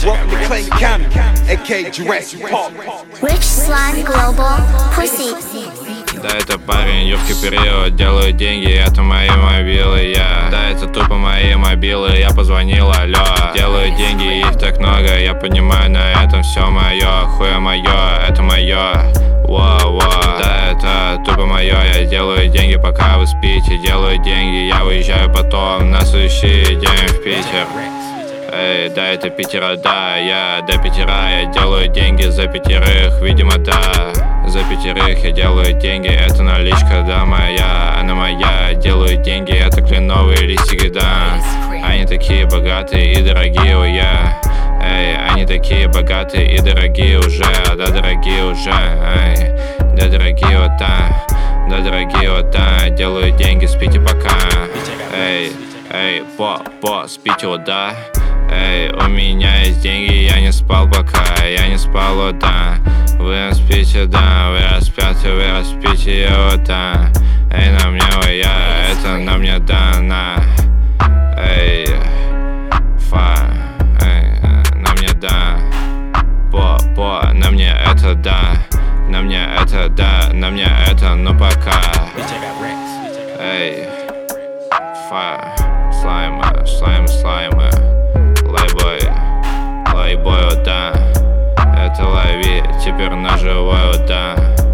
Welcome to Clayton County, aka Jurassic Park. Rich Slime Global Pussy. Да, это парень, юркий период, делаю деньги, это мои мобилы, я. Да, это тупо мои мобилы, я позвонил, алло. Делаю деньги, их так много, я понимаю, на этом все мое. Хуя мое, это мое. Воу-воу. Да, это тупо мое, я делаю деньги, пока вы спите. Делаю деньги, я уезжаю потом на следующий день в Питер. Эй, да, это Питера, да, я до Питера, я делаю деньги за пятерых, видимо, да. За пятерых я делаю деньги, это наличка, да, моя, она моя. Делаю деньги, это кленовые листики, да. Они такие богатые и дорогие, я. Эй, они такие богатые и дорогие уже, да, дорогие уже, эй. Да, дорогие вот да, да, дорогие вот да. Делаю деньги, спите пока. Эй, спите вот да. Эй, у меня есть деньги, я не спал пока, я не спал, вот да. Вы спите, да, вы распите, вот да. Эй, на мне, ой, я, это на мне, да, на. Эй, на мне, да. На мне это, да. На мне это, да, на мне это, ну пока. Эй, слаймы. Лайбой, вот да. Это лови, теперь на живой, вот да.